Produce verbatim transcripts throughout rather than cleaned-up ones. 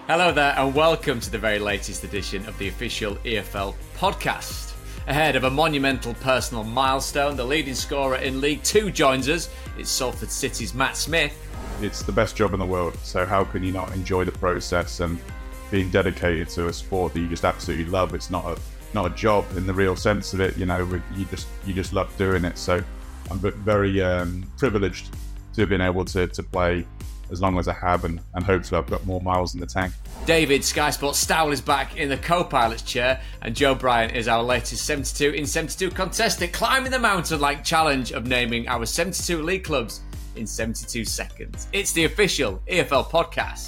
Hello there and welcome to the very latest edition of the official E F L podcast. Ahead of a monumental personal milestone, the leading scorer in League Two joins us. It's Salford City's Matt Smith. It's the best job in the world, so how can you not enjoy the process and being dedicated to a sport that you just absolutely love? It's not a not a job in the real sense of it, you know. You just you just love doing it. So I'm very um, privileged to have been able to to play as long as I have, and, and hopefully I've got more miles in the tank. David Sky Sports Stowell is back in the co-pilot's chair, and Joe Bryan is our latest seventy-two in seventy-two contestant, climbing the mountain-like challenge of naming our seventy-two league clubs in seventy-two seconds. It's the official E F L podcast.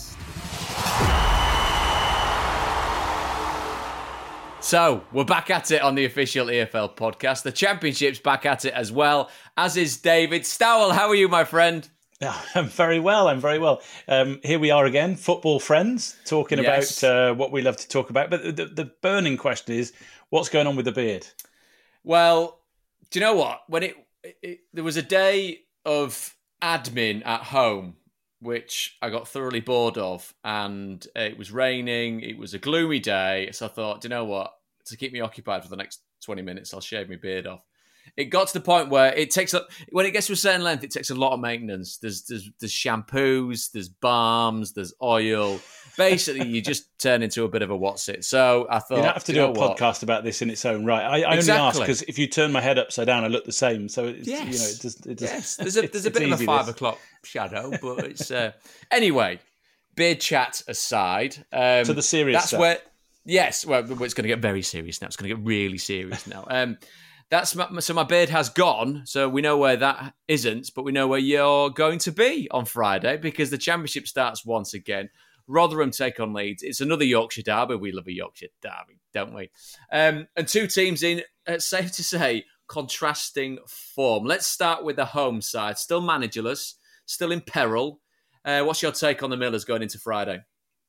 So, we're back at it on the official E F L podcast. The Championship's back at it as well, as is David. Stowell, how are you, my friend? I'm very well, I'm very well. Um, here we are again, football friends, talking yes. about uh, what we love to talk about. But the, the burning question is, what's going on with the beard? Well, do you know what? When it, it there was a day of admin at home, which I got thoroughly bored of, and it was raining, it was a gloomy day, so I thought, do you know what? To keep me occupied for the next twenty minutes, I'll shave my beard off. It got to the point where it takes up when it gets to a certain length, it takes a lot of maintenance. There's there's, there's shampoos, there's balms, there's oil. Basically, you just turn into a bit of a what's it. So I thought you don't have to do, do a what? podcast about this in its own right. I, I exactly. only ask because if you turn my head upside down, I look the same. So it's, yes. you know, it just, it just yes. There's a there's a bit of a five this. o'clock shadow, but it's uh... anyway. Beard chat aside, um, so the serious that's stuff. where yes, well, it's going to get very serious now. It's going to get really serious now. Um, That's my, so my beard has gone, so we know where that isn't, but we know where you're going to be on Friday because the Championship starts once again. Rotherham take on Leeds. It's another Yorkshire derby. We love a Yorkshire derby, don't we? Um, and two teams in, uh, safe to say, contrasting form. Let's start with the home side. Still managerless, still in peril. Uh, what's your take on the Millers going into Friday?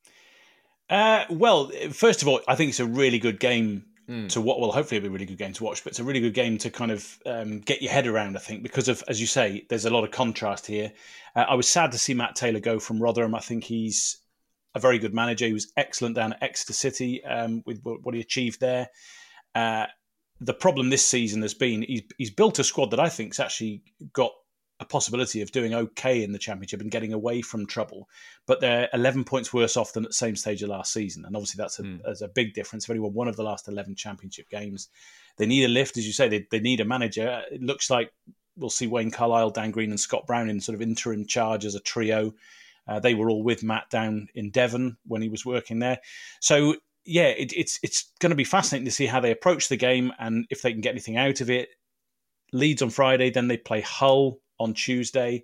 Uh, well, first of all, I think it's a really good game Mm. to what will hopefully be a really good game to watch, but it's a really good game to kind of um, get your head around, I think, because of, as you say, there's a lot of contrast here. Uh, I was sad to see Matt Taylor go from Rotherham. I think he's a very good manager. He was excellent down at Exeter City um, with what he achieved there. Uh, the problem this season has been he's, he's built a squad that I think's actually got a possibility of doing okay in the Championship and getting away from trouble, but they're eleven points worse off than at the same stage of last season. And obviously that's a, mm. that's a big difference. They've only won one of the last eleven Championship games. They need a lift, as you say, they, they need a manager. It looks like we'll see Wayne Carlisle, Dan Green and Scott Brown in sort of interim charge as a trio. Uh, they were all with Matt down in Devon when he was working there. So yeah, it, it's, it's going to be fascinating to see how they approach the game and if they can get anything out of it. Leeds on Friday, then they play Hull on Tuesday,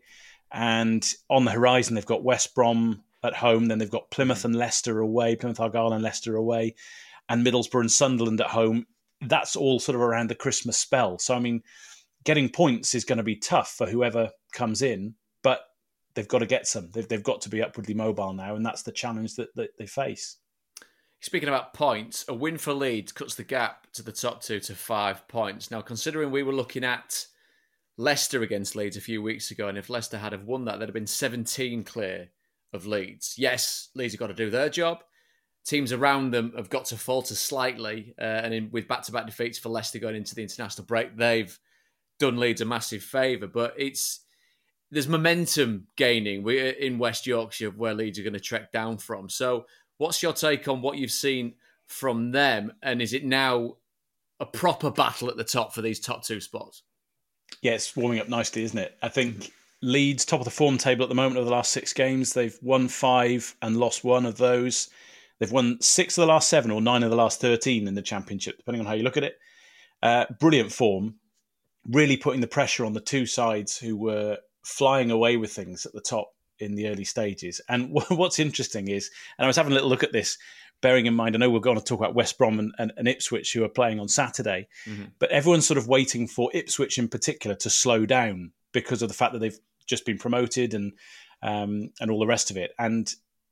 and on the horizon they've got West Brom at home, then they've got Plymouth and Leicester away, Plymouth Argyle and Leicester away, and Middlesbrough and Sunderland at home. That's all sort of around the Christmas spell. So I mean, getting points is going to be tough for whoever comes in, but they've got to get some. They've, they've got to be upwardly mobile now, and that's the challenge that, that they face. Speaking about points, a win for Leeds cuts the gap to the top two to five points. Now, considering we were looking at Leicester against Leeds a few weeks ago, and if Leicester had have won that, they'd have been seventeen clear of Leeds. Yes, Leeds have got to do their job. Teams around them have got to falter slightly, uh, and in, with back-to-back defeats for Leicester going into the international break, they've done Leeds a massive favour. But it's there's momentum gaining We're in West Yorkshire where Leeds are going to trek down from. So what's your take on what you've seen from them, and is it now a proper battle at the top for these top two spots? Yeah, it's warming up nicely, isn't it? I think Leeds, top of the form table at the moment of the last six games. They've won five and lost one of those. They've won six of the last seven or nine of the last thirteen in the Championship, depending on how you look at it. Uh, brilliant form, really putting the pressure on the two sides who were flying away with things at the top in the early stages. And what's interesting is, and I was having a little look at this, bearing in mind, I know we're going to talk about West Brom and, and, and Ipswich who are playing on Saturday, mm-hmm. but everyone's sort of waiting for Ipswich in particular to slow down because of the fact that they've just been promoted and um, and all the rest of it. And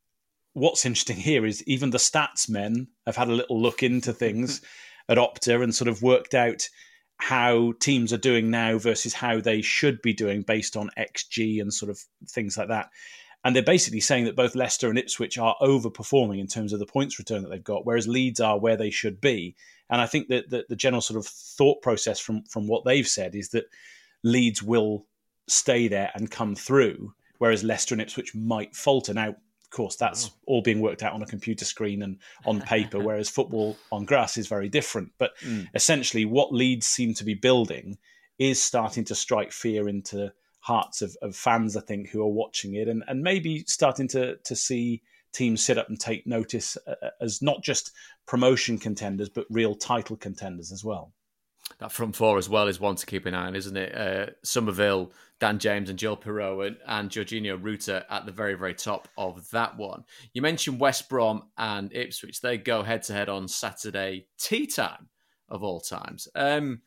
what's interesting here is even the stats men have had a little look into things at Opta and sort of worked out how teams are doing now versus how they should be doing based on X G and sort of things like that. And they're basically saying that both Leicester and Ipswich are overperforming in terms of the points return that they've got, whereas Leeds are where they should be. And I think that the, the general sort of thought process from, from what they've said is that Leeds will stay there and come through, whereas Leicester and Ipswich might falter. Now, of course, that's oh. all being worked out on a computer screen and on paper, whereas football on grass is very different. But mm. essentially, what Leeds seem to be building is starting to strike fear into hearts of, of fans, I think, who are watching it, and, and maybe starting to to see teams sit up and take notice uh, as not just promotion contenders, but real title contenders as well. That front four as well is one to keep an eye on, isn't it? Uh, Somerville, Dan James and Joel Perreault and, and Jorginho Ruta at the very, very top of that one. You mentioned West Brom and Ipswich. They go head-to-head on Saturday, tea time of all times. Um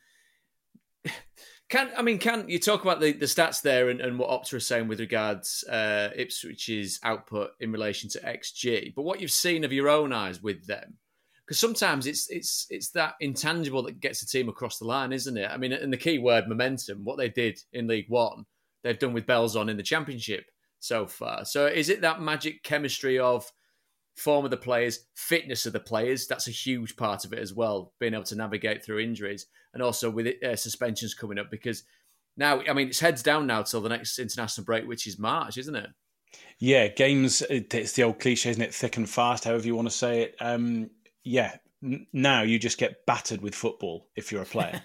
Can I mean, can you talk about the, the stats there and, and what Opta is saying with regards uh, Ipswich's output in relation to X G, but what you've seen of your own eyes with them? Because sometimes it's it's it's that intangible that gets a team across the line, isn't it? I mean, and the key word, momentum, what they did in League One, they've done with Bells on in the Championship so far. So is it that magic chemistry of form of the players, fitness of the players? That's a huge part of it as well, being able to navigate through injuries. And also with it, uh, suspensions coming up, because now, I mean, it's heads down now till the next international break, which is March, isn't it? Yeah, games, it's the old cliche, isn't it? Thick and fast, however you want to say it. Um, yeah, n- now you just get battered with football if you're a player.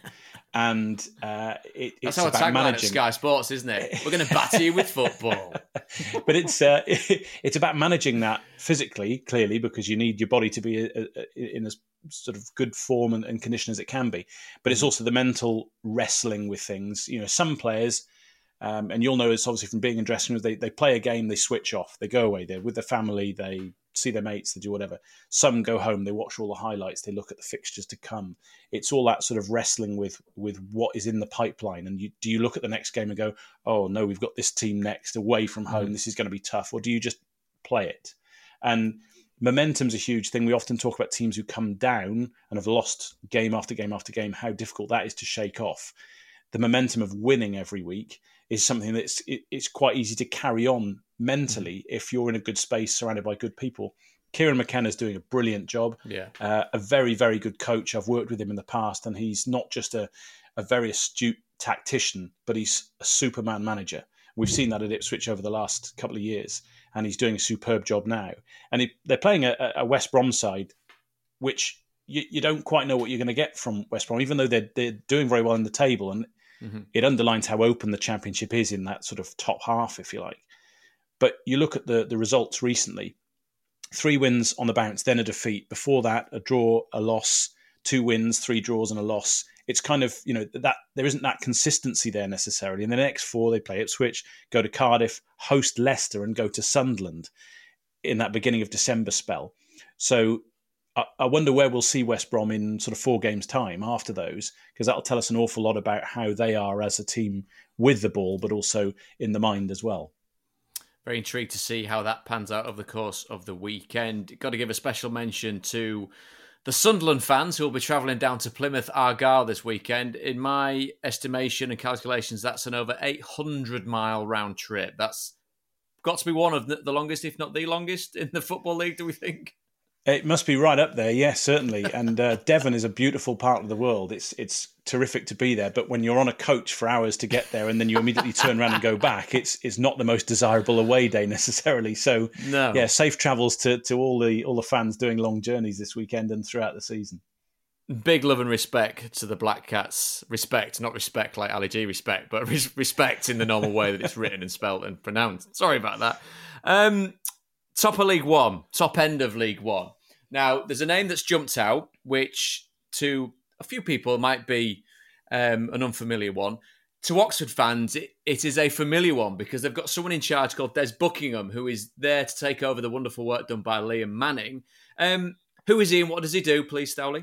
And uh, it, it's That's how about tagline managing. At Sky Sports, isn't it? We're going to batter you with football. But it's uh, it's about managing that physically, clearly, because you need your body to be a, a, in as sort of good form and, and condition as it can be. But it's also the mental wrestling with things. You know, some players, um, and you'll know this obviously from being in dressing rooms, they, they play a game, they switch off, they go away, they're with their family, they see their mates, they do whatever. Some go home, they watch all the highlights, they look at the fixtures to come. It's all that sort of wrestling with with what is in the pipeline. And you, do you look at the next game and go, oh no, we've got this team next, away from home, mm-hmm. this is going to be tough? Or do you just play it? And momentum's a huge thing. We often talk about teams who come down and have lost game after game after game, how difficult that is to shake off. The momentum of winning every week is something that's it, it's quite easy to carry on mentally mm-hmm. if you're in a good space surrounded by good people. Kieran McKenna's doing a brilliant job. Yeah, uh, a very, very good coach. I've worked with him in the past, and he's not just a, a very astute tactician, but he's a Superman manager. We've seen that at Ipswich over the last couple of years, and he's doing a superb job now. And he, they're playing a, a West Brom side, which you, you don't quite know what you're going to get from West Brom, even though they're, they're doing very well in the table. And mm-hmm. it underlines how open the Championship is in that sort of top half, if you like. But you look at the, the results recently, three wins on the bounce, then a defeat. Before that, a draw, a loss, two wins, three draws and a loss. It's kind of, you know, that there isn't that consistency there necessarily. In the next four, they play Ipswich, go to Cardiff, host Leicester and go to Sunderland in that beginning of December spell. So I, I wonder where we'll see West Brom in sort of four games' time after those, because that'll tell us an awful lot about how they are as a team with the ball, but also in the mind as well. Very intrigued to see how that pans out over the course of the weekend. Got to give a special mention to the Sunderland fans who will be travelling down to Plymouth Argyle this weekend. In my estimation and calculations, that's an over eight hundred mile round trip. That's got to be one of the longest, if not the longest, in the Football League, do we think? It must be right up there, yes, certainly. And uh, Devon is a beautiful part of the world. It's it's terrific to be there. But when you're on a coach for hours to get there and then you immediately turn around and go back, it's it's not the most desirable away day necessarily. So, no. yeah, safe travels to, to all the all the fans doing long journeys this weekend and throughout the season. Big love and respect to the Black Cats. Respect, not respect like Ali G respect, but res- respect in the normal way that it's written and spelt and pronounced. Sorry about that. Um, top of League One, top end of League One. Now, there's a name that's jumped out, which to a few people might be um, an unfamiliar one. To Oxford fans, it, it is a familiar one because they've got someone in charge called Des Buckingham, who is there to take over the wonderful work done by Liam Manning. Um, who is he and what does he do, please, Stowley?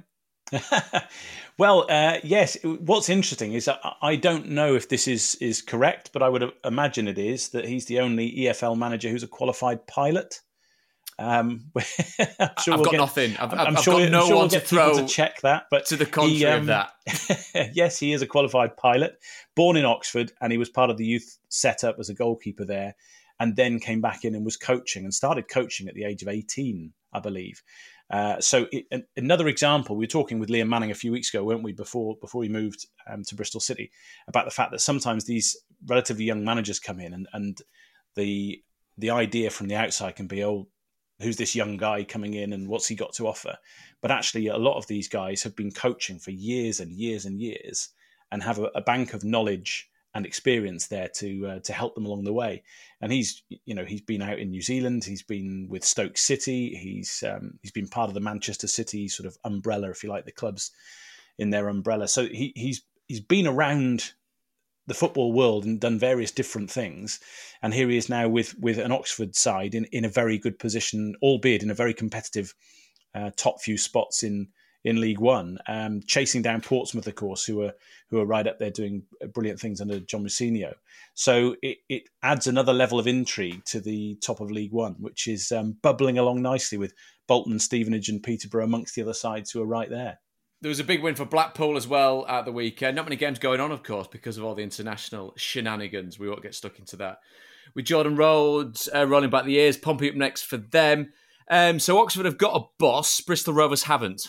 Well, uh, yes. What's interesting is I, I don't know if this is, is correct, but I would imagine it is, that he's the only E F L manager who's a qualified pilot. Um, I'm sure I've we'll got get, nothing. I've, I'm I've sure, got no I'm sure one we'll to get people throw to check that. But to the contrary he, um, of that. Yes, he is a qualified pilot, born in Oxford, and he was part of the youth setup as a goalkeeper there, and then came back in and was coaching and started coaching at the age of eighteen, I believe. Uh, so it, another example, we were talking with Liam Manning a few weeks ago, weren't we, before before he moved um, to Bristol City, about the fact that sometimes these relatively young managers come in and, and the the idea from the outside can be, oh, who's this young guy coming in and what's he got to offer? But actually, a lot of these guys have been coaching for years and years and years and have a, a bank of knowledge and experience there to uh, to help them along the way. And he's, you know, he's been out in New Zealand. He's been with Stoke City. He's um, he's been part of the Manchester City sort of umbrella, if you like, the clubs in their umbrella. So he, he's he's been around the football world and done various different things. And here he is now with with an Oxford side in, in a very good position, albeit in a very competitive uh, top few spots in in League One, um, chasing down Portsmouth, of course, who are who are right up there doing brilliant things under John Mousinho. So it, it adds another level of intrigue to the top of League One, which is um, bubbling along nicely with Bolton, Stevenage and Peterborough amongst the other sides who are right there. There was a big win for Blackpool as well at the weekend. Not many games going on, of course, because of all the international shenanigans. We won't get stuck into that. With Jordan Rhodes uh, rolling back the years, Pompey up next for them. Um, so Oxford have got a boss, Bristol Rovers haven't.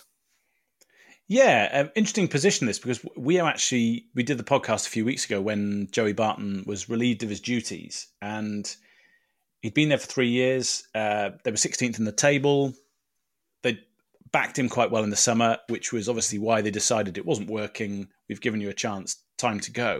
Yeah, um, interesting position this, because we are actually, we did the podcast a few weeks ago when Joey Barton was relieved of his duties, and he'd been there for three years. Uh, they were sixteenth in the table. They backed him quite well in the summer, which was obviously why they decided it wasn't working. We've given you a chance, time to go.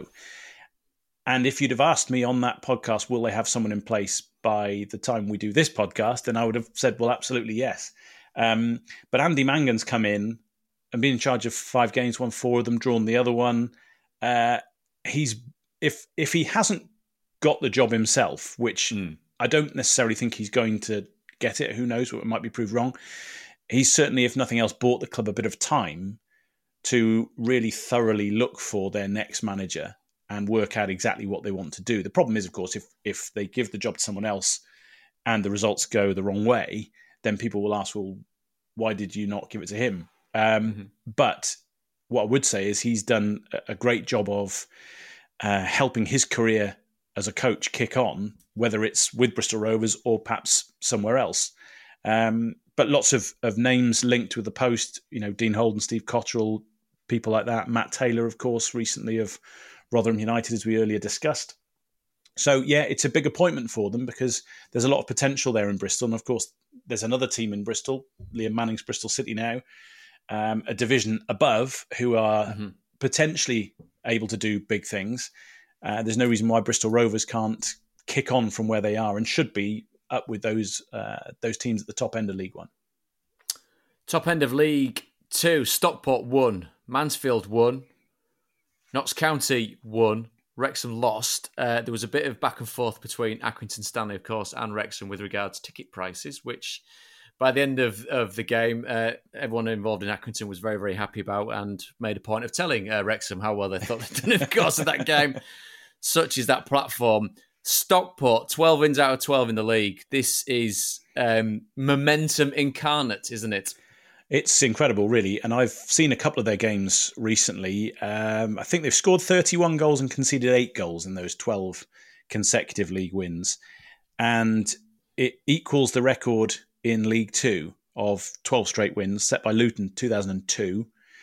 And if you'd have asked me on that podcast, will they have someone in place by the time we do this podcast, then I would have said, well, absolutely yes. Um, but Andy Mangan's come in and been in charge of five games, won four of them, drawn the other one. Uh, he's if if he hasn't got the job himself, which mm. I don't necessarily think he's going to get it. Who knows? It might be proved wrong. He's certainly, if nothing else, bought the club a bit of time to really thoroughly look for their next manager and work out exactly what they want to do. The problem is, of course, if if they give the job to someone else and the results go the wrong way, then people will ask, well, why did you not give it to him? Um, mm-hmm. But what I would say is he's done a great job of uh, helping his career as a coach kick on, whether it's with Bristol Rovers or perhaps somewhere else. Um, but lots of, of names linked with the post, you know, Dean Holden, Steve Cotterill, people like that. Matt Taylor, of course, recently of Rotherham United, as we earlier discussed. So, yeah, it's a big appointment for them because there's a lot of potential there in Bristol. And, of course, there's another team in Bristol, Liam Manning's Bristol City now, Um, a division above who are mm-hmm. potentially able to do big things. Uh, there's no reason why Bristol Rovers can't kick on from where they are and should be up with those uh, those teams at the top end of League One. Top end of League Two, Stockport won, Mansfield won, Notts County won, Wrexham lost. Uh, there was a bit of back and forth between Accrington Stanley, of course, and Wrexham with regards to ticket prices, which by the end of, of the game, uh, everyone involved in Accrington was very, very happy about and made a point of telling uh, Wrexham how well they thought they'd done in the course of that game. Such is that platform. Stockport, twelve wins out of twelve in the league. This is um, momentum incarnate, isn't it? It's incredible, really. And I've seen a couple of their games recently. Um, I think they've scored thirty-one goals and conceded eight goals in those twelve consecutive league wins. And it equals the record in League Two of twelve straight wins set by Luton two thousand two.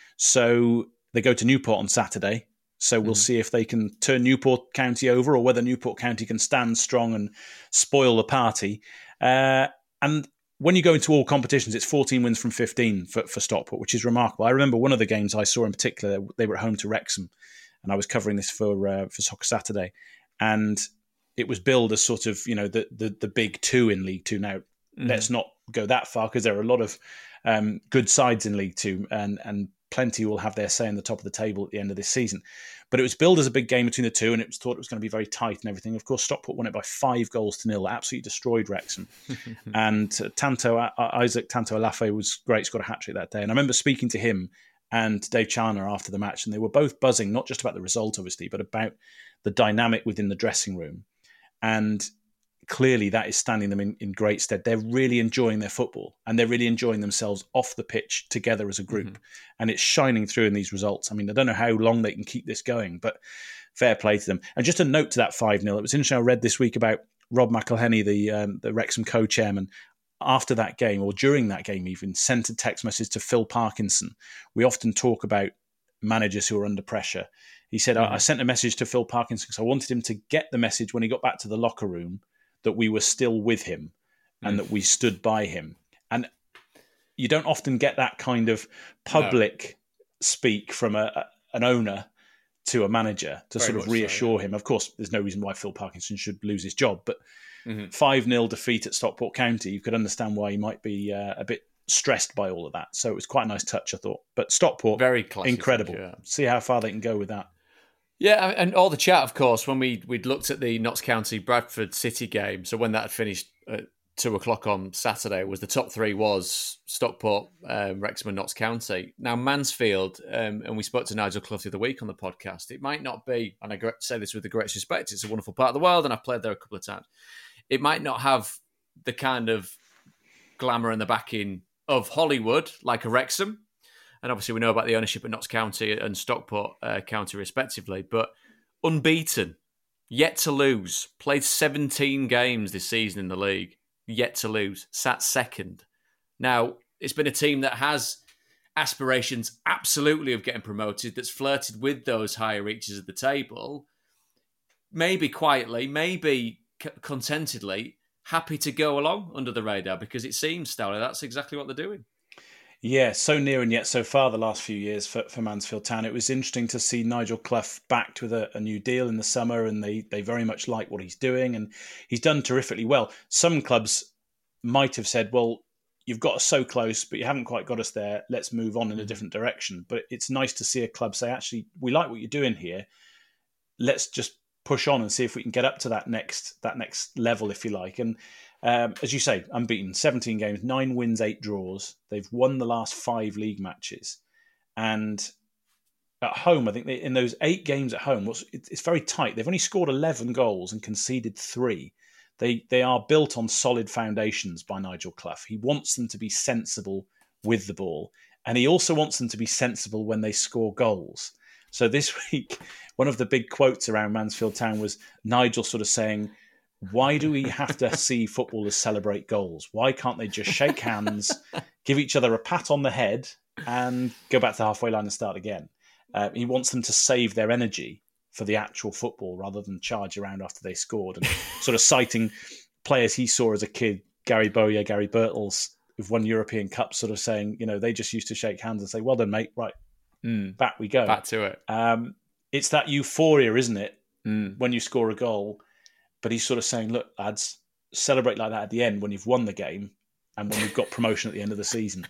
So they go to Newport on Saturday. So we'll mm. see if they can turn Newport County over or whether Newport County can stand strong and spoil the party. Uh, and when you go into all competitions, it's fourteen wins from fifteen for, for Stockport, which is remarkable. I remember one of the games I saw in particular, they were at home to Wrexham, and I was covering this for uh, for Soccer Saturday. And it was billed as sort of, you know, the the, the big two in League Two. Now, mm. let's not go that far because there are a lot of um, good sides in League Two, and and plenty will have their say in the top of the table at the end of this season. But it was billed as a big game between the two, and it was thought it was going to be very tight and everything. Of course, Stockport won it by five goals to nil, absolutely destroyed Wrexham. and uh, Tanto uh, Isaac Tanto Alafe was great, scored a hat-trick that day. And I remember speaking to him and Dave Chandler after the match, and they were both buzzing, not just about the result, obviously, but about the dynamic within the dressing room. And clearly that is standing them in, in great stead. They're really enjoying their football, and they're really enjoying themselves off the pitch together as a group. Mm-hmm. And it's shining through in these results. I mean, I don't know how long they can keep this going, but fair play to them. And just a note to that five nil. It was interesting, I read this week about Rob McElhenney, the, um, the Wrexham co-chairman, after that game, or during that game even, sent a text message to Phil Parkinson. We often talk about managers who are under pressure. He said, mm-hmm. I, I sent a message to Phil Parkinson because I wanted him to get the message when he got back to the locker room that we were still with him and mm. that we stood by him. And you don't often get that kind of public no. speak from a, a, an owner to a manager to Very sort of reassure so, yeah. him. Of course, there's no reason why Phil Parkinson should lose his job, but mm-hmm. five nil defeat at Stockport County, you could understand why he might be uh, a bit stressed by all of that. So it was quite a nice touch, I thought. But Stockport, very classy, incredible. Touch, yeah. See how far they can go with that. Yeah, and all the chat, of course, when we, we'd looked at the Notts County Bradford City game, so when that had finished at two o'clock on Saturday, was the top three was Stockport, um, Wrexham and Notts County. Now, Mansfield, um, and we spoke to Nigel Clough the other week on the podcast, it might not be, and I say this with the greatest respect, it's a wonderful part of the world, and I've played there a couple of times. It might not have the kind of glamour and the backing of Hollywood, like a Wrexham. And obviously we know about the ownership at Notts County and Stockport uh, County respectively, but unbeaten, yet to lose, played seventeen games this season in the league, yet to lose, sat second. Now, it's been a team that has aspirations absolutely of getting promoted, that's flirted with those higher reaches of the table, maybe quietly, maybe c- contentedly, happy to go along under the radar, because it seems, Stowley, that's exactly what they're doing. Yeah, so near and yet so far the last few years for, for Mansfield Town. It was interesting to see Nigel Clough backed with a, a new deal in the summer, and they, they very much like what he's doing, and he's done terrifically well. Some clubs might have said, well, you've got us so close, but you haven't quite got us there. Let's move on in a different direction. But it's nice to see a club say, actually, we like what you're doing here. Let's just push on and see if we can get up to that next that next level, if you like. And Um, as you say, unbeaten, seventeen games, nine wins, eight draws. They've won the last five league matches. And at home, I think they, in those eight games at home, it's very tight. They've only scored eleven goals and conceded three. They they are built on solid foundations by Nigel Clough. He wants them to be sensible with the ball. And he also wants them to be sensible when they score goals. So this week, one of the big quotes around Mansfield Town was Nigel sort of saying, why do we have to see footballers celebrate goals? Why can't they just shake hands, give each other a pat on the head, and go back to the halfway line and start again? Uh, he wants them to save their energy for the actual football rather than charge around after they scored. And sort of citing players he saw as a kid, Gary Bowyer, Gary Birtles, who've won European Cups, sort of saying, you know, they just used to shake hands and say, well done, mate, right, mm. back we go. Back to it. Um, it's that euphoria, isn't it, mm. when you score a goal. But he's sort of saying, look, lads, celebrate like that at the end when you've won the game and when you've got promotion at the end of the season.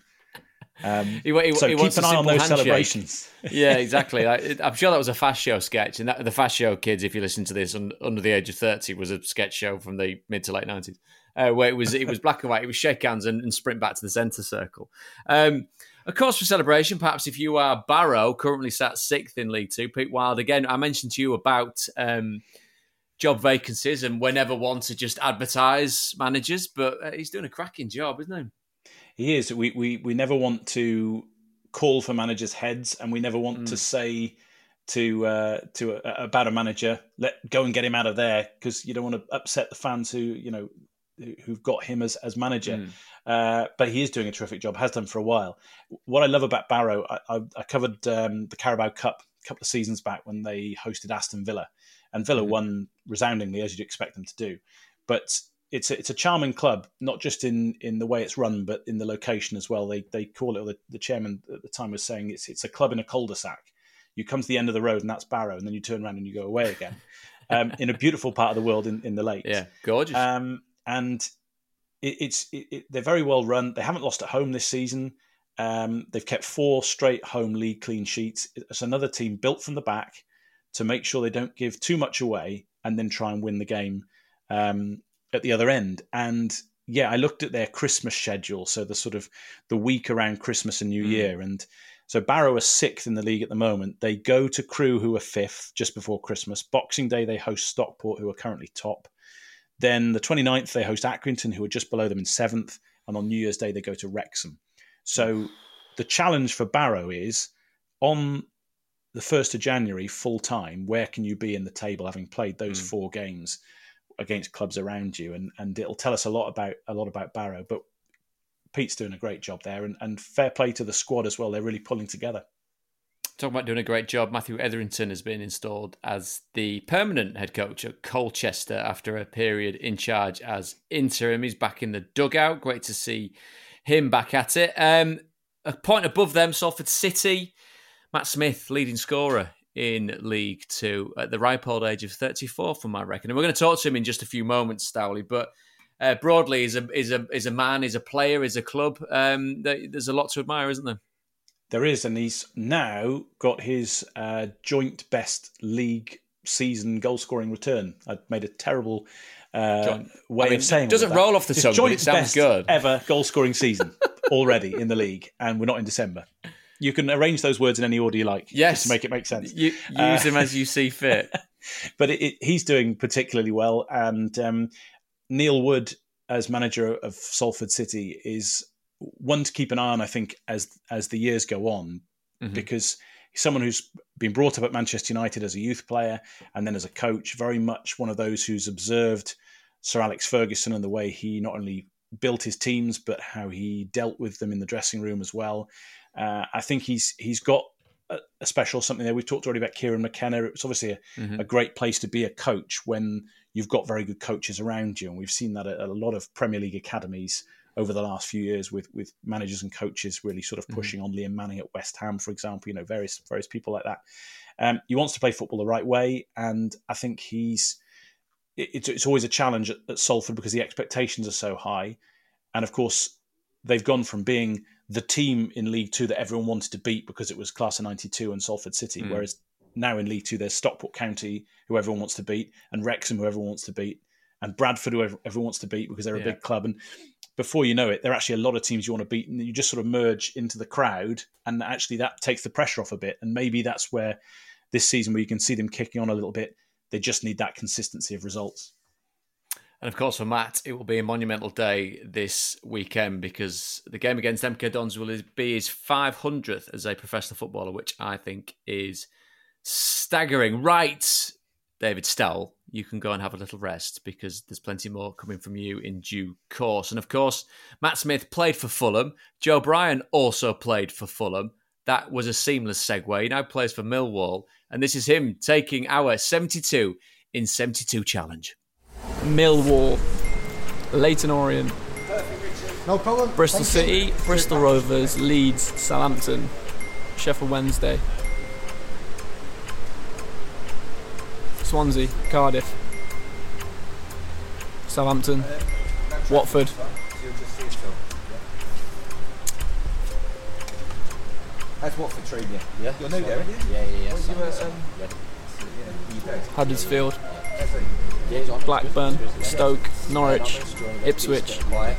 Um, he, he, so he keep an eye on those handshake. Celebrations. Yeah, exactly. I, I'm sure that was a Fast Show sketch. And that, the Fast Show kids, if you listen to this, un, under the age of thirty, was a sketch show from the mid to late nineties, uh, where it was it was black and white. It was shake hands and, and sprint back to the centre circle. Um, of course, for celebration, perhaps if you are Barrow, currently sat sixth in League Two, Pete Wild, again, I mentioned to you about... Um, job vacancies, and we never want to just advertise managers, but uh, he's doing a cracking job, isn't he? He is. We we we never want to call for managers' heads, and we never want mm. to say to uh, to a, about a manager, let go and get him out of there, because you don't want to upset the fans who you know who've got him as as manager. Mm. Uh, but he is doing a terrific job, has done for a while. What I love about Barrow, I, I, I covered um, the Carabao Cup a couple of seasons back when they hosted Aston Villa. And Villa mm-hmm. won resoundingly, as you'd expect them to do. But it's a, it's a charming club, not just in, in the way it's run, but in the location as well. They they call it, or the, the chairman at the time was saying, it's it's a club in a cul-de-sac. You come to the end of the road and that's Barrow, and then you turn around and you go away again. um, in a beautiful part of the world in, in the Lakes. Yeah, gorgeous. Um, and it, it's it, it, they're very well run. They haven't lost at home this season. Um, they've kept four straight home league clean sheets. It's another team built from the back to make sure they don't give too much away and then try and win the game um, at the other end. And yeah, I looked at their Christmas schedule, so the sort of the week around Christmas and New mm. Year. And so Barrow are sixth in the league at the moment. They go to Crewe, who are fifth, just before Christmas. Boxing Day, they host Stockport, who are currently top. Then the twenty-ninth, they host Accrington, who are just below them in seventh. And on New Year's Day, they go to Wrexham. So the challenge for Barrow is, on the first of January, full-time, where can you be in the table having played those mm. four games against clubs around you? And and it'll tell us a lot about a lot about Barrow. But Pete's doing a great job there. And, and fair play to the squad as well. They're really pulling together. Talking about doing a great job, Matthew Etherington has been installed as the permanent head coach at Colchester after a period in charge as interim. He's back in the dugout. Great to see him back at it. Um, a point above them, Salford City. Matt Smith, leading scorer in League Two at the ripe old age of thirty-four, from my reckon. And we're going to talk to him in just a few moments, Stowley. But uh, broadly, is a is a is a man, is a player, is a club. Um, there's a lot to admire, isn't there? There is, and he's now got his uh, joint best league season goal-scoring return. I made a terrible uh, way I mean, of saying it. Doesn't roll off the tongue, but it sounds best good. Ever goal-scoring season already in the league, and we're not in December. You can arrange those words in any order you like, yes, just to make it make sense. You, use uh, them as you see fit. But it, it, he's doing particularly well, and um, Neil Wood, as manager of Salford City, is one to keep an eye on, I think, as as the years go on, mm-hmm. because he's someone who's been brought up at Manchester United as a youth player and then as a coach, very much one of those who's observed Sir Alex Ferguson and the way he not only built his teams, but how he dealt with them in the dressing room as well. Uh, I think he's he's got a, a special something there. We've talked already about Kieran McKenna. It's obviously a, mm-hmm. a great place to be a coach when you've got very good coaches around you. And we've seen that at a lot of Premier League academies over the last few years, with with managers and coaches really sort of pushing mm-hmm. on. Liam Manning at West Ham, for example, you know, various various people like that. Um, he wants to play football the right way, and I think he's. It's it's always a challenge at, at Salford because the expectations are so high, and of course they've gone from being the team in League Two that everyone wanted to beat because it was Class of ninety-two and Salford City, mm. whereas now in League Two there's Stockport County, who everyone wants to beat, and Wrexham, who everyone wants to beat, and Bradford, who everyone wants to beat because they're a yeah. big club. And before you know it, there are actually a lot of teams you want to beat, and you just sort of merge into the crowd, and actually that takes the pressure off a bit. And maybe that's where this season, where you can see them kicking on a little bit, they just need that consistency of results. And of course, for Matt, it will be a monumental day this weekend because the game against M K Dons will be his five hundredth as a professional footballer, which I think is staggering. Right, David Stowell, you can go and have a little rest because there's plenty more coming from you in due course. And of course, Matt Smith played for Fulham. Joe Bryan also played for Fulham. That was a seamless segue. He now plays for Millwall. And this is him taking our seventy-two in seventy-two challenge. Millwall, Leyton Orient, no problem. Bristol Thank City, you. Bristol Rovers, Leeds, Southampton, Sheffield Wednesday, Swansea, Cardiff, Southampton, Watford. How's Watford treating you? Yeah. You're new there, aren't you? Yeah, yeah, yeah. Well, you were, um, yeah. Huddersfield, Blackburn, Stoke, Norwich, Ipswich,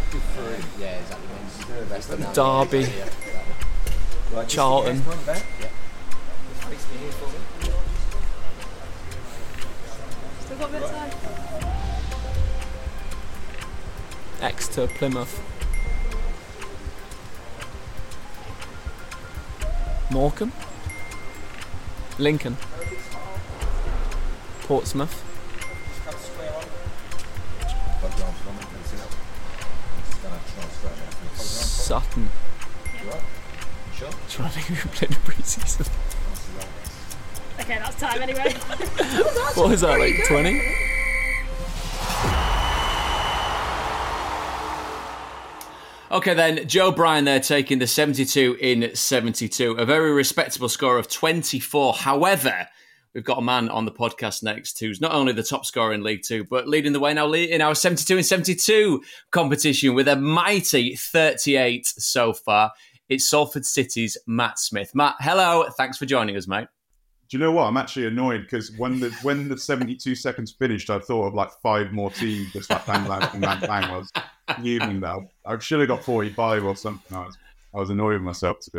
Derby, Charlton, Still got a bit of time. Exeter, Plymouth, Morecambe, Lincoln, Portsmouth, Sutton. Sure. Trying to think who played the pre-season. Okay, that's time anyway. What was that, like twenty? Okay then, Joe Bryan there taking the seventy-two in seventy-two. A very respectable score of twenty-four. However, we've got a man on the podcast next who's not only the top scorer in League Two, but leading the way now in our seventy-two in seventy-two competition with a mighty thirty-eight so far. It's Salford City's Matt Smith. Matt, hello. Thanks for joining us, mate. Do you know what? I'm actually annoyed because when the when the seventy-two seconds finished, I thought of like five more teams, just like bang, bang, bang, bang. Was the evening though. I should have got forty-five or something. I was, I was annoyed with myself, to be honest.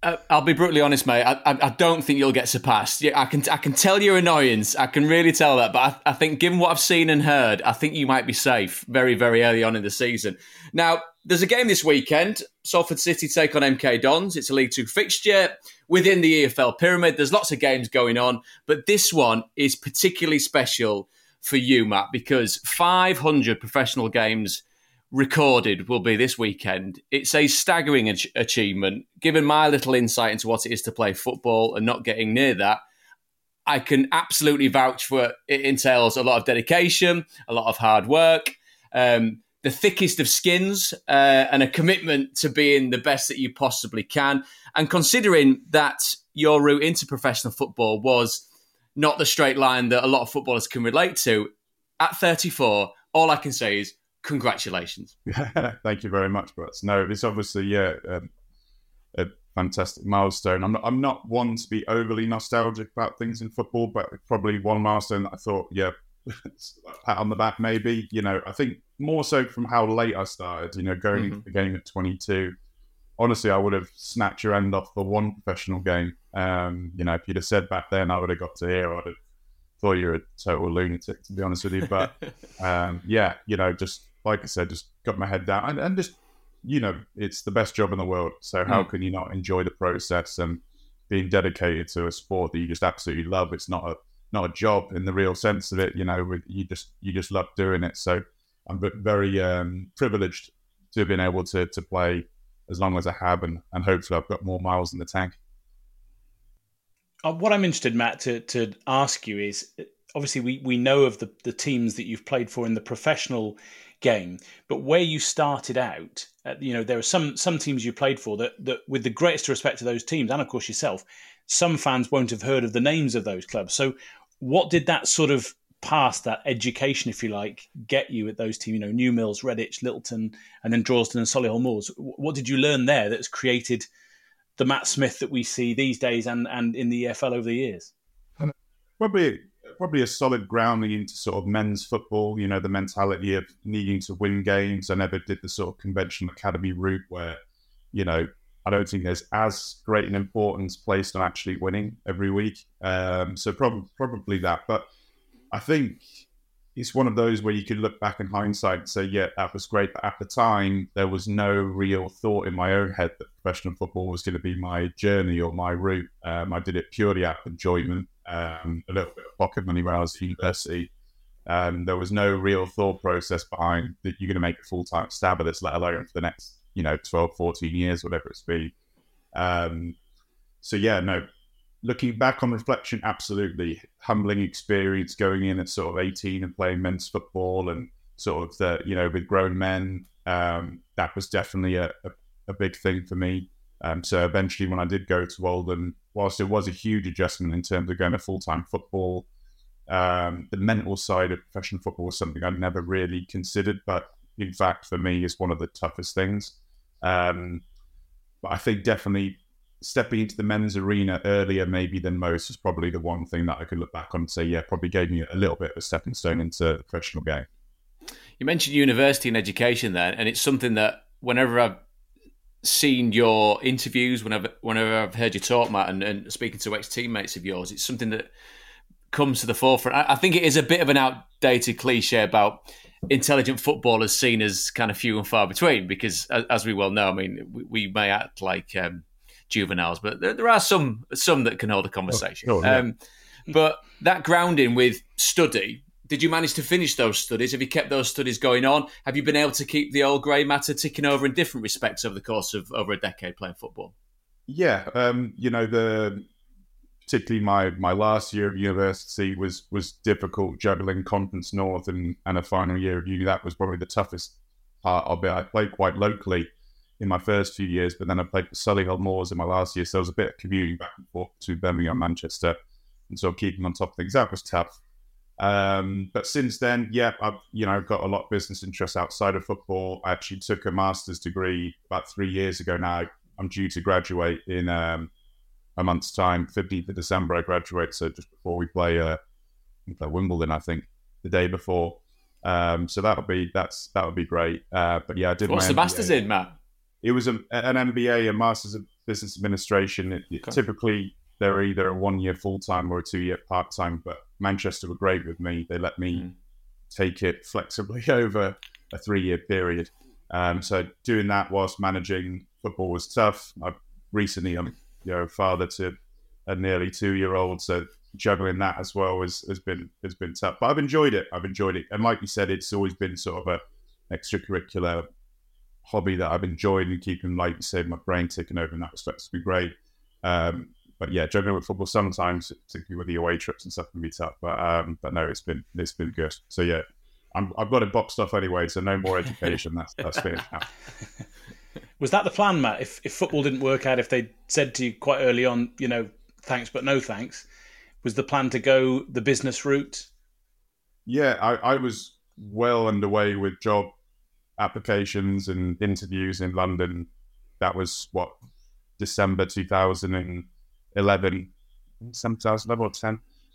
Uh, I'll be brutally honest, mate. I, I, I don't think you'll get surpassed. Yeah, I can I can tell your annoyance. I can really tell that. But I, I think, given what I've seen and heard, I think you might be safe very, very early on in the season. Now, there's a game this weekend. Salford City take on M K Dons. It's a League Two fixture within the E F L pyramid. There's lots of games going on, but this one is particularly special for you, Matt, because five hundred professional games recorded will be this weekend. It's a staggering ach- achievement. Given my little insight into what it is to play football and not getting near that, I can absolutely vouch for it. It entails a lot of dedication, a lot of hard work, um, the thickest of skins, uh, and a commitment to being the best that you possibly can. And considering that your route into professional football was not the straight line that a lot of footballers can relate to, at thirty-four, all I can say is congratulations. Thank you very much, Brett. No, it's obviously yeah, um, a fantastic milestone. I'm not, I'm not one to be overly nostalgic about things in football, but probably one milestone that I thought, yeah, pat on the back maybe. You know, I think more so from how late I started, you know, going mm-hmm. into the game at twenty-two. Honestly, I would have snatched your end off for one professional game. Um, you know, if you'd have said back then I would have got to here, I'd have thought you were a total lunatic, to be honest with you. But um, yeah, you know, just like I said, just got my head down and, and just, you know, it's the best job in the world. So how mm. can you not enjoy the process and being dedicated to a sport that you just absolutely love? It's not a not a job in the real sense of it. You know, you just you just love doing it. So I'm very um, privileged to have been able to to play as long as I have, and, and hopefully I've got more miles in the tank. Uh, what I'm interested, Matt, to to ask you is, obviously we, we know of the, the teams that you've played for in the professional game, but where you started out, uh, you know, there are some some teams you played for that, that, with the greatest respect to those teams, and of course yourself, some fans won't have heard of the names of those clubs. So what did that sort of pass, that education, if you like, get you at those teams, you know, New Mills, Redditch, Littleton, and then Droylsden and Solihull Moors? What did you learn there that's created the Matt Smith that we see these days and, and in the E F L over the years? Probably probably a solid grounding into sort of men's football, you know, the mentality of needing to win games. I never did the sort of conventional academy route where, you know, I don't think there's as great an importance placed on actually winning every week. Um, so probably probably that. But I think it's one of those where you could look back in hindsight and say, yeah, that was great. But at the time, there was no real thought in my own head that professional football was going to be my journey or my route. Um, I did it purely out of enjoyment, um, a little bit of pocket money when I was at university. Um, there was no real thought process behind that you're going to make a full-time stab at this, let alone for the next, you know, twelve, fourteen years, whatever it's been. Um, so, yeah, no. Looking back on reflection, absolutely humbling experience going in at sort of eighteen and playing men's football and sort of the, you know, with grown men. Um, that was definitely a, a, a big thing for me. Um, so eventually when I did go to Oldham, whilst it was a huge adjustment in terms of going to full-time football, um, the mental side of professional football was something I'd never really considered, but in fact for me is one of the toughest things. Um, but I think definitely stepping into the men's arena earlier maybe than most is probably the one thing that I could look back on and say, yeah, probably gave me a little bit of a stepping stone into the professional game. You mentioned university and education there, and it's something that whenever I've seen your interviews, whenever whenever I've heard you talk, Matt, and, and speaking to ex-teammates of yours, it's something that comes to the forefront. I, I think it is a bit of an outdated cliche about intelligent footballers seen as kind of few and far between, because as, as we well know, I mean, we, we may act like um, juveniles, but there, there are some some that can hold a conversation. Oh, sure, yeah. um, but that grounding with study, did you manage to finish those studies? Have you kept those studies going on? Have you been able to keep the old grey matter ticking over in different respects over the course of over a decade playing football? Yeah, um, you know, the particularly my, my last year of university was was difficult, juggling Conference North and, and a final year of uni. That was probably the toughest part of it. I played quite locally in my first few years, but then I played for Solihull Moors in my last year, so there was a bit of commuting back and forth to Birmingham, Manchester, and so keeping on top of things. That was tough. Um, but since then, yeah, I've you know got a lot of business interests outside of football. I actually took a master's degree about three years ago now. I'm due to graduate in um, a month's time, fifteenth of December. I graduate, so just before we play, uh, we play Wimbledon, I think, the day before. Um, so that'll be that's that would be great. Uh, but yeah, I did. What's my the masters in, Matt? It was a, an M B A, a Masters of business administration. It, it Okay. Typically, they're either a one-year full-time or a two-year part-time, but Manchester were great with me. They let me Mm. take it flexibly over a three-year period. Um, so doing that whilst managing football was tough. I recently, I'm you know, father to a nearly two-year-old, so juggling that as well has, has been has been tough. But I've enjoyed it. I've enjoyed it, and like you said, it's always been sort of a extracurricular hobby that I've enjoyed and keeping, like you said, my brain ticking over in that respect has been great. Um, but yeah, juggling with football sometimes, particularly with the away trips and stuff, can be tough. But um, but no, it's been it's been good. So yeah, I'm, I've got it boxed off anyway. So no more education. That's that's finished now. Was that the plan, Matt? If if football didn't work out, if they said to you quite early on, you know, thanks but no thanks, was the plan to go the business route? Yeah, I, I was well underway with job applications and interviews in London. That was what, December two thousand eleven, some two thousand eleven or ten.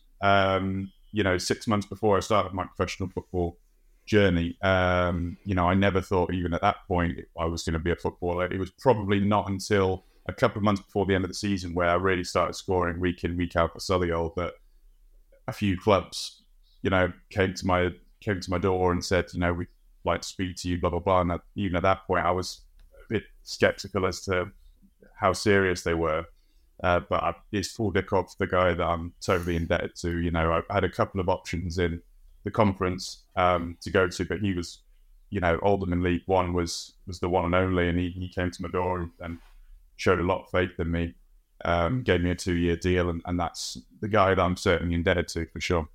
Um, you know, six months before I started my professional football journey. Um, you know, I never thought even at that point I was going to be a footballer. It was probably not until a couple of months before the end of the season where I really started scoring week in, week out for Solihull that a few clubs, you know, came to my came to my door and said, you know, we'd like to speak to you, blah, blah, blah. And that, even at that point, I was a bit skeptical as to how serious they were. Uh, but I, it's Paul Dickov, the guy that I'm totally indebted to. You know, I had a couple of options in the conference um, to go to, but he was, you know, Oldham in League One was was the one and only, and he, he came to my door and, and showed a lot of faith in me, um, gave me a two-year deal, and, and that's the guy that I'm certainly indebted to, for sure.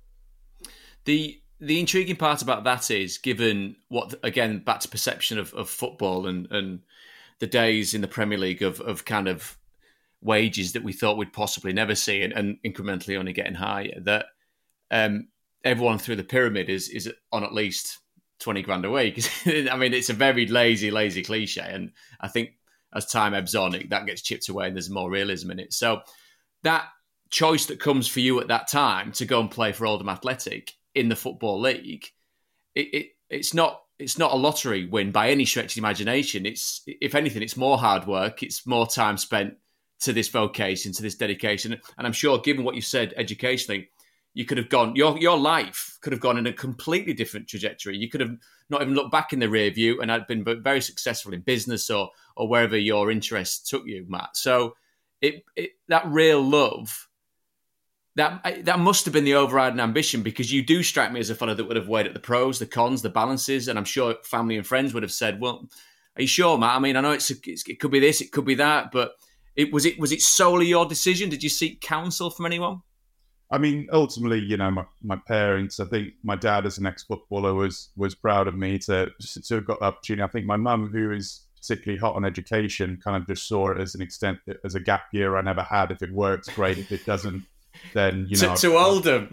The the intriguing part about that is, given what, again, back to perception of, of football and, and the days in the Premier League of, of kind of wages that we thought we'd possibly never see and, and incrementally only getting higher, that um, everyone through the pyramid is is on at least twenty grand a week. I mean, it's a very lazy, lazy cliche. And I think as time ebbs on, it, that gets chipped away and there's more realism in it. So that choice that comes for you at that time to go and play for Oldham Athletic in the Football League, it, it it's not it's not a lottery win by any stretch of the imagination. It's, if anything, it's more hard work. It's more time spent to this vocation, to this dedication. And I'm sure, given what you said educationally, you could have gone, your your life could have gone in a completely different trajectory. You could have not even looked back in the rear view and had been very successful in business or or wherever your interests took you, Matt. So it, it that real love, that that must have been the overriding ambition, because you do strike me as a fellow that would have weighed at the pros, the cons, the balances, and I'm sure family and friends would have said, well, are you sure, Matt? I mean, I know it's, a, it's it could be this, it could be that, but it was it was it solely your decision? Did you seek counsel from anyone? I mean, ultimately, you know, my, my parents, I think my dad as an ex-footballer was was proud of me to, to have got the opportunity. I think my mum, who is particularly hot on education, kind of just saw it as an extent, as a gap year I never had. If it works, great. If it doesn't, then, you know. To, to Oldham.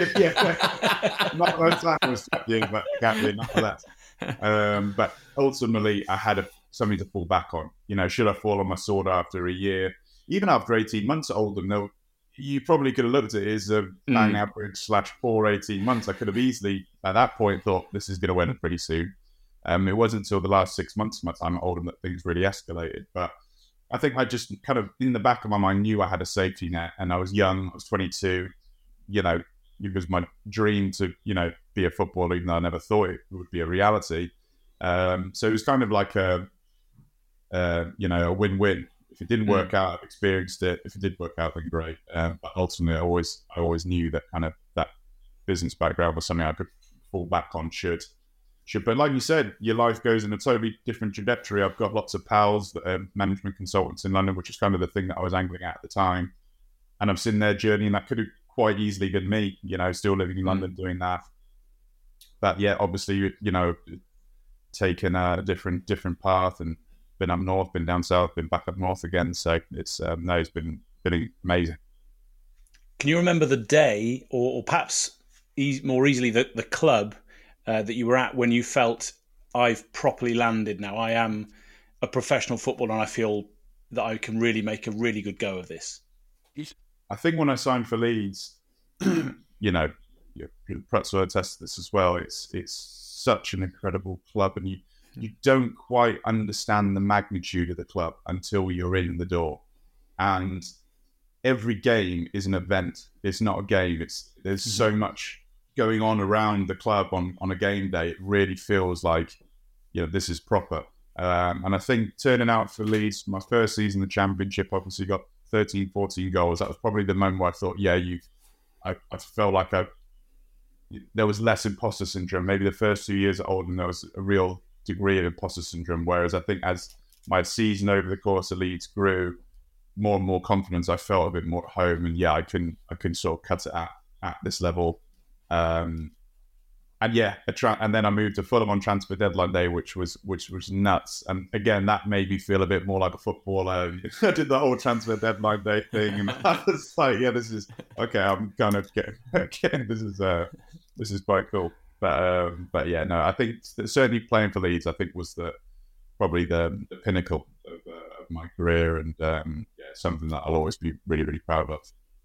Yeah. Not most time was gap year, but gap year, not for that. Um, but ultimately, I had a, something to fall back on. You know, should I fall on my sword after a year? Even after eighteen months at Oldham, though, you probably could have looked at it as a bang mm. average slash poor eighteen months. I could have easily, at that point, thought this is going to end pretty soon. Um, it wasn't until the last six months of my time at Oldham that things really escalated. But I think I just kind of, in the back of my mind, knew I had a safety net, and I was young. I was twenty-two. You know, it was my dream to, you know, be a footballer, even though I never thought it would be a reality. Um, so it was kind of like a, uh, you know, a win-win. If it didn't work mm. out, I've experienced it. If it did work out, then great. Um, but ultimately, I always, I always knew that kind of that business background was something I could fall back on. Should, should. But like you said, your life goes in a totally different trajectory. I've got lots of pals that are management consultants in London, which is kind of the thing that I was angling at at the time. And I've seen their journey, and that could have quite easily been me. You know, still living in London, mm. doing that. But yeah, obviously, you, you know, taken a different, different path and. Been up north, been down south, been back up north again. So it's um, no, it's been been amazing. Can you remember the day, or, or perhaps e- more easily, the the club uh, that you were at when you felt I've properly landed now? I am a professional footballer, and I feel that I can really make a really good go of this. I think when I signed for Leeds, you know, Pratts will attest to this as well. It's it's such an incredible club, and you. You don't quite understand the magnitude of the club until you're in the door. and every game is an event. It's not a game. It's there's mm-hmm. so much going on around the club on, on a game day. It really feels like, you know, this is proper. Um, and I think turning out for Leeds, my first season in the Championship, obviously got thirteen, fourteen goals. That was probably the moment where I thought, yeah, you've, I, I felt like I, there was less imposter syndrome. Maybe the first two years at Oldham, there was a real degree of imposter syndrome. Whereas I think as my season over the course of Leeds grew, more and more confidence, I felt a bit more at home. And yeah, I can, I can sort of cut it at, at this level. Um, And yeah, a tra- and then I moved to Fulham on transfer deadline day, which was which was nuts. And again, that made me feel a bit more like a footballer. I did the whole transfer deadline day thing, and I was like, "Yeah, this is okay. I'm kind of getting, getting this is uh, this is quite cool." But um, but yeah, no, I think certainly playing for Leeds, I think was the probably the, the pinnacle of, uh, of my career, and um, yeah, something that I'll always be really really proud of.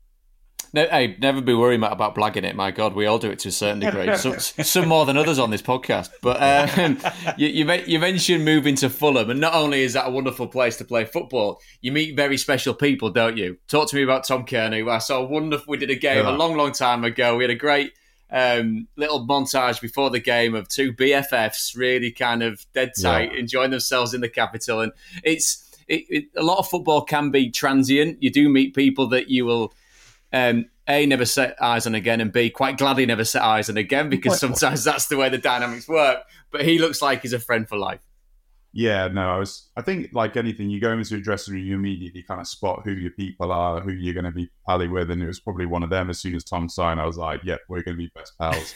No, hey, never be worried, Matt, about blagging it. My God, we all do it to a certain degree. Some, some more than others on this podcast. But um, you, you, you mentioned moving to Fulham, and not only is that a wonderful place to play football, you meet very special people, don't you? Talk to me about Tom Kearney, who I saw wonderful. We did a game yeah. a long, long time ago. We had a great um, little montage before the game of two B F Fs, really kind of dead tight, yeah. enjoying themselves in the capital. And it's it, it, a lot of football can be transient. You do meet people that you will. Um, A, never set eyes on again, and B, quite gladly never set eyes on again, because sometimes that's the way the dynamics work. But he looks like he's a friend for life. Yeah, no, I was. I think like anything, you go into a dressing room, you immediately kind of spot who your people are, who you're going to be pally with, and it was probably one of them. As soon as Tom signed, I was like, "Yep, we're going to be best pals."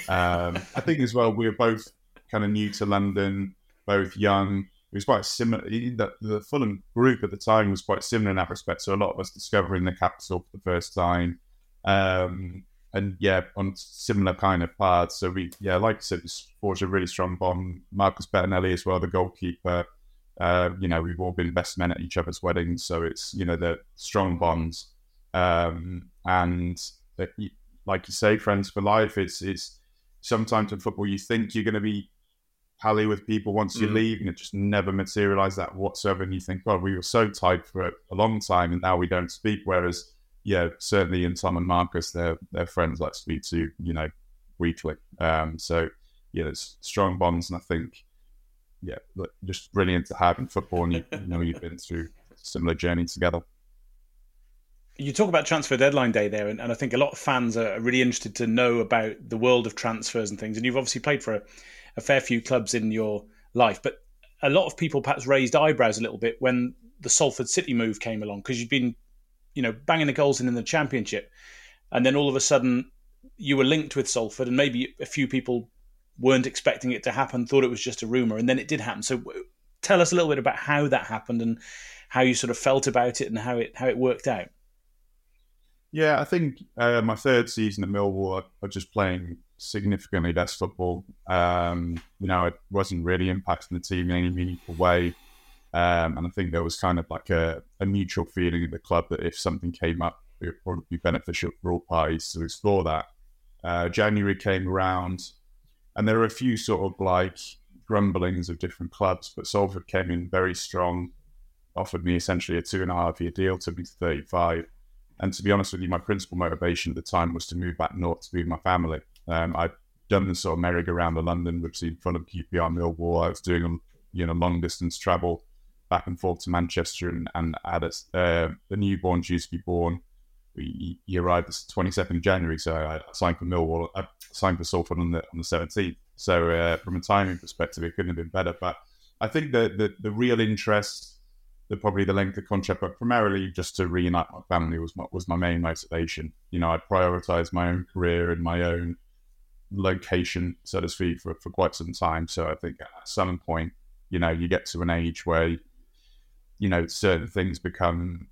um, I think as well, we were both kind of new to London, both young. It was quite similar. The, the Fulham group at the time was quite similar in that respect. So a lot of us discovering the capital for the first time, um, and yeah, on similar kind of paths. So we, yeah, like I said, we forged a really strong bond. Marcus Bettinelli as well, the goalkeeper. Uh, you know, we've all been best men at each other's weddings, so it's you know the strong bonds, um, and uh, like you say, friends for life. It's it's sometimes in football you think you're going to be pally with people once you mm. leave, and it just never materialized that whatsoever. And you think, God, we were so tight for a long time, and now we don't speak. Whereas, yeah, certainly in Tom and Marcus, they're they're friends like speak to, you know, weekly. Um, so yeah, there's strong bonds, and I think, yeah, just brilliant to have in football, and you, you know, you've been through a similar journey together. You talk about transfer deadline day there, and, and I think a lot of fans are really interested to know about the world of transfers and things. And you've obviously played for a a fair few clubs in your life, but a lot of people perhaps raised eyebrows a little bit when the Salford City move came along, because you'd been, you know, banging the goals in in the Championship, and then all of a sudden you were linked with Salford, and maybe a few people weren't expecting it to happen, thought it was just a rumour, and then it did happen. So tell us a little bit about how that happened and how you sort of felt about it and how it how it worked out. Yeah, I think uh, my third season at Millwall, I was just playing significantly less football. Um, you know, it wasn't really impacting the team in any meaningful way. Um, and I think there was kind of like a, a mutual feeling in the club that if something came up, it would probably be beneficial for all parties to explore that. Uh, January came around, and there were a few sort of like grumblings of different clubs, but Salford came in very strong, offered me essentially a two and a half year deal to be thirty-five. And to be honest with you, my principal motivation at the time was to move back north to be with my family. Um, I'd done the sort of merry-go-round of London, we've seen Fulham, Q P R, Millwall. I was doing you know long distance travel back and forth to Manchester, and, and I had a, uh, the newborn due to be born. He, he arrived the twenty-second of January, so I signed for Millwall. I signed for Salford on the on the seventeenth. So uh, from a timing perspective, it couldn't have been better. But I think the the, the real interest, the probably the length of contract, but primarily just to reunite my family was my, was my main motivation. You know, I prioritised my own career and my own location, so to speak, for, for quite some time. So I think at some point, you know, you get to an age where, you know, certain things become,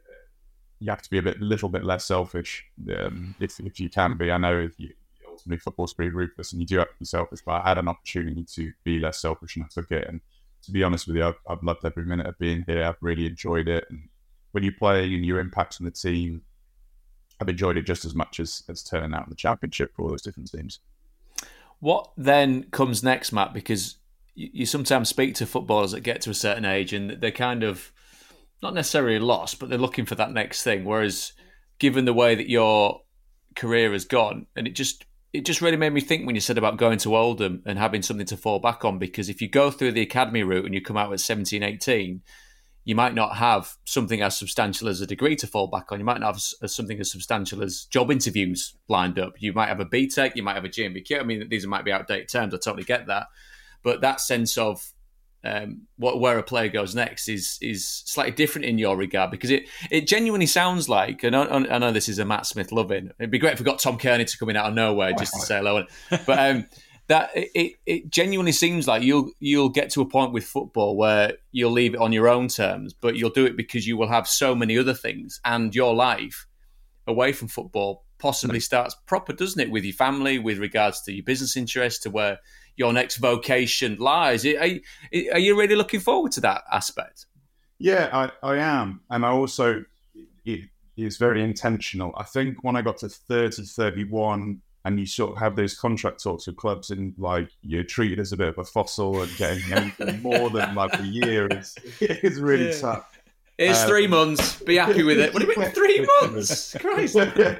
you have to be a bit, little bit less selfish, um, if if you can be. I know if you, ultimately football's pretty ruthless, and you do have to be selfish, but I had an opportunity to be less selfish, and I took it. And to be honest with you, I've, I've loved every minute of being here. I've really enjoyed it. And when you play and your impact on the team, I've enjoyed it just as much as, as turning out in the Championship for all those different teams. What then comes next, Matt? Because you, you sometimes speak to footballers that get to a certain age and they're kind of not necessarily lost, but they're looking for that next thing. Whereas, given the way that your career has gone, and it just it just really made me think when you said about going to Oldham and having something to fall back on, because if you go through the academy route and you come out at seventeen, eighteen, you might not have something as substantial as a degree to fall back on. You might not have something as substantial as job interviews lined up. You might have a B Tech, you might have a G M B Q. I mean, these might be outdated terms, I totally get that. But that sense of um, what where a player goes next is is slightly different in your regard, because it, it genuinely sounds like, and I, I know this is a Matt Smith loving, it'd be great if we got Tom Kearney to come in out of nowhere just to say hello. But um, that it, it genuinely seems like you'll you'll get to a point with football where you'll leave it on your own terms, but you'll do it because you will have so many other things, and your life away from football possibly starts proper, doesn't it, with your family, with regards to your business interests, to where your next vocation lies. Are you, are you really looking forward to that aspect? Yeah, I, I am. And I also, it is very intentional. I think when I got to thirty, thirty-one, and you sort of have those contract talks with clubs, and like you're treated as a bit of a fossil, and getting anything more than like a year is, is really yeah. tough. It's um, three months. Be happy with it. What do you mean three months? Christ.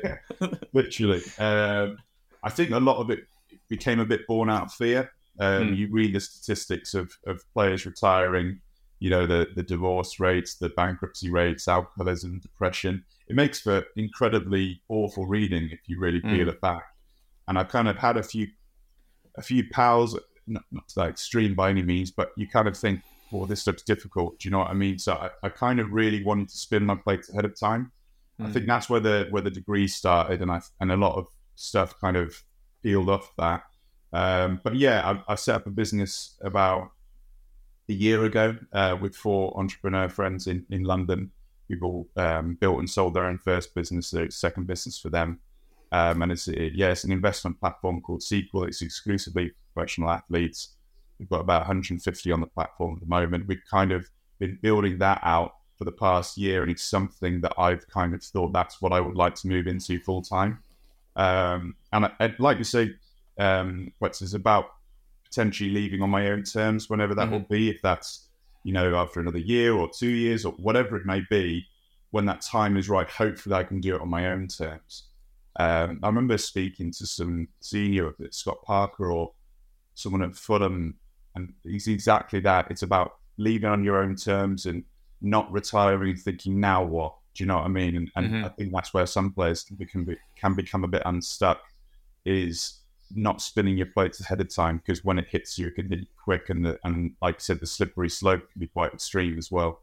Literally. Um, I think a lot of it became a bit born out of fear. Um, mm. You read the statistics of, of players retiring, you know, the, the divorce rates, the bankruptcy rates, alcoholism, depression. It makes for incredibly awful reading if you really peel mm. it back. And I kind of had a few a few pals, not, not to that extreme by any means, but you kind of think, well, this looks difficult. Do you know what I mean? So I, I kind of really wanted to spin my plates ahead of time. Mm. I think that's where the where the degree started, and I and a lot of stuff kind of peeled off that. Um, but yeah, I, I set up a business about a year ago uh, with four entrepreneur friends in, in London. We've all um, built and sold their own first business, their second business for them. Um, and it's, it, yeah, it's an investment platform called Sequel. It's exclusively professional athletes. We've got about one hundred fifty on the platform at the moment. We've kind of been building that out for the past year, and it's something that I've kind of thought that's what I would like to move into full time. Um, and I, I'd like to say, um, what's is about potentially leaving on my own terms, whenever that mm-hmm. will be, if that's, you know, after another year or two years or whatever it may be, when that time is right, hopefully I can do it on my own terms. Um, I remember speaking to some senior, Scott Parker or someone at Fulham, and it's exactly that. It's about leaving on your own terms and not retiring thinking, now what? Do you know what I mean? And, and mm-hmm. I think that's where some players can become, can become a bit unstuck, is not spinning your plates ahead of time, because when it hits you, it can hit you quick. And, the, and like I said, the slippery slope can be quite extreme as well.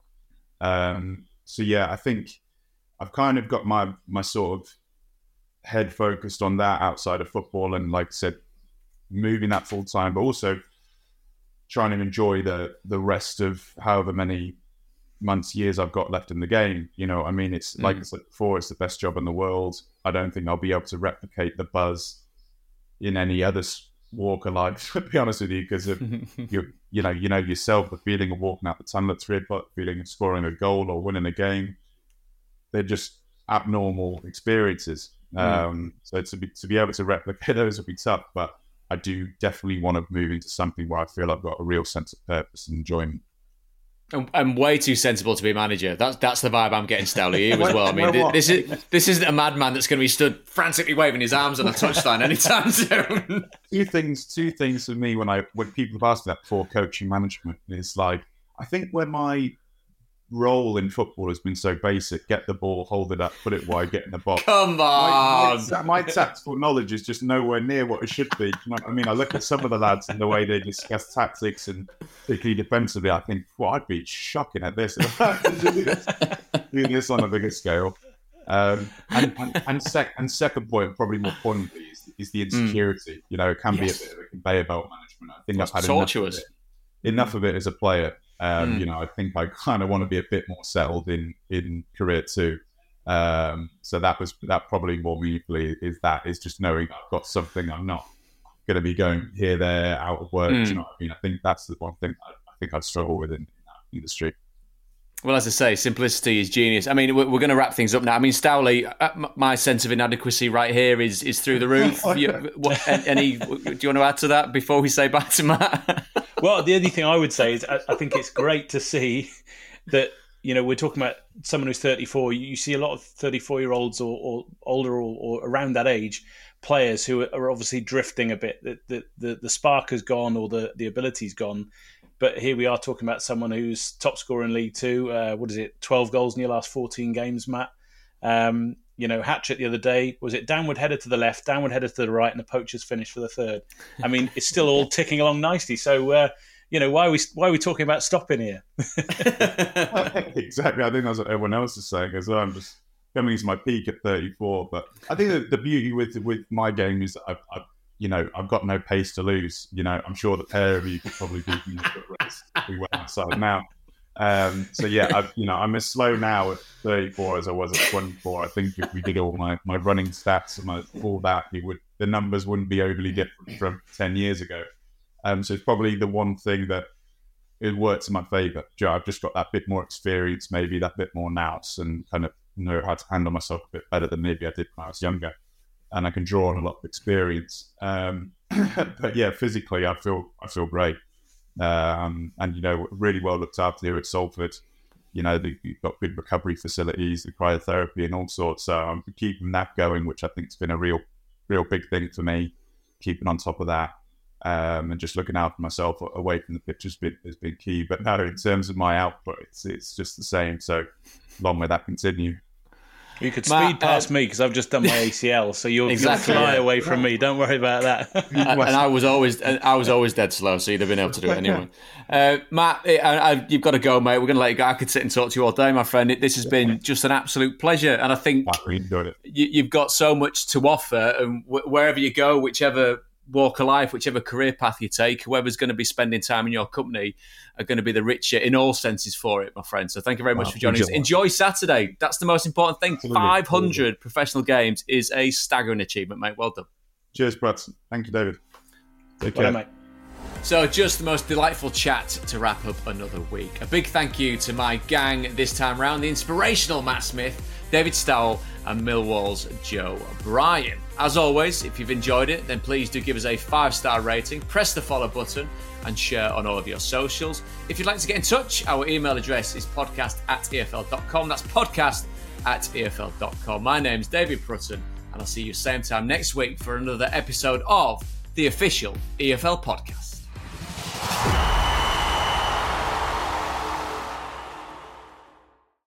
Um, so, yeah, I think I've kind of got my, my sort of head focused on that outside of football. And like I said, moving that full time, but also trying to enjoy the the rest of however many months, years I've got left in the game. You know, I mean, it's mm. like I said before, it's the best job in the world. I don't think I'll be able to replicate the buzz in any other walk of life, to be honest with you, because of you, you know, you know yourself, the feeling of walking out the tunnel at three o'clock, feeling of scoring a goal or winning a game, they're just abnormal experiences. Mm. Um, so to be to be able to replicate those would be tough, but I do definitely want to move into something where I feel I've got a real sense of purpose and enjoyment. I'm way too sensible to be a manager. That's that's the vibe I'm getting, Stowley, you as well. I mean, this is this isn't a madman that's going to be stood frantically waving his arms on a touchline anytime soon. Two things, two things for me when I when people have asked me that before, coaching management, is like, I think where my role in football has been so basic: get the ball, hold it up, put it wide, get in the box. Come on, my, my, my tactical knowledge is just nowhere near what it should be. You know what I mean? I look at some of the lads and the way they discuss tactics, and particularly defensively, I think, well, I'd be shocking at this. Doing this on a bigger scale. Um, and and, and, sec, and second point, probably more pointedly, is, is the insecurity. Mm. You know, it can yes. be a bit of a conveyor belt management. I think That's I've had enough of, it, enough of it as a player. Um, mm. You know, I think I kind of want to be a bit more settled in, in career too. Um, so that was that probably more meaningfully is that is just knowing I've got something. I'm not going to be going here, there, out of work. Mm. You know what I mean? I think that's the one thing I, I think I'd struggle with in, in that industry. Well, as I say, simplicity is genius. I mean, we're, we're going to wrap things up now. I mean, Stowley, my sense of inadequacy right here is is through the roof. you, what, any? Do you want to add to that before we say bye to Matt? Well, the only thing I would say is I, I think it's great to see that, you know, we're talking about someone who's thirty-four. You see a lot of thirty-four-year-olds or, or older or, or around that age players who are obviously drifting a bit. The, the, the, the spark has gone or the, the ability's gone. But here we are talking about someone who's top scorer in League Two. Uh, what is it, twelve goals in your last fourteen games, Matt? Um, you know, hat-trick the other day. Was it downward header to the left, downward header to the right, and the poacher's finish for the third? I mean, it's still all ticking along nicely. So, uh, you know, why are we why are we talking about stopping here? Exactly. I think that's what everyone else is saying as well. I'm just coming to my peak at thirty-four. But I think that the beauty with with my game is that I've, I've you know, I've got no pace to lose. You know, I'm sure the pair of you could probably beat me in the foot race if we went outside now. Um, so yeah, I've, you know, I'm as slow now at thirty-four as I was at twenty-four. I think if we did all my, my running stats and my, all that, it would the numbers wouldn't be overly different from ten years ago. Um, so it's probably the one thing that it works in my favour. I've just got that bit more experience, maybe that bit more nous, and kind of know how to handle myself a bit better than maybe I did when I was younger. And I can draw on a lot of experience. Um, but yeah, physically, I feel I feel great. Um, and, you know, really well looked after here at Salford. You know, they've got good recovery facilities, the cryotherapy and all sorts. So I'm keeping that going, which I think has been a real, real big thing for me, keeping on top of that. Um, and just looking out for myself away from the pitch has been, has been key. But no, in terms of my output, it's it's just the same. So long may that continue. You could speed Matt, past uh, me because I've just done my A C L, so you'll, exactly, you'll fly yeah. away from me. Don't worry about that. and, and I was always, I was always dead slow, so you'd have been able to do it anyway. Uh, Matt, I, I, you've got to go, mate. We're going to let you go. I could sit and talk to you all day, my friend. It, this has been just an absolute pleasure, and I think I really enjoyed it. You, you've got so much to offer, and wh- wherever you go, whichever walk of life, whichever career path you take, whoever's going to be spending time in your company are going to be the richer in all senses for it, my friend. So thank you very much wow, for joining us. Enjoy Saturday. That's the most important thing. Absolutely. five hundred professional games is a staggering achievement, mate. Well done. Cheers, Brad. Thank you, David. Take care. Well, mate. So just the most delightful chat to wrap up another week. A big thank you to my gang this time round, the inspirational Matt Smith, David Stowell and Millwall's Joe Bryan. As always, if you've enjoyed it, then please do give us a five-star rating, press the follow button and share on all of your socials. If you'd like to get in touch, our email address is podcast at E F L dot com. That's podcast at E F L dot com. My name's David Prutton, and I'll see you same time next week for another episode of the official E F L podcast.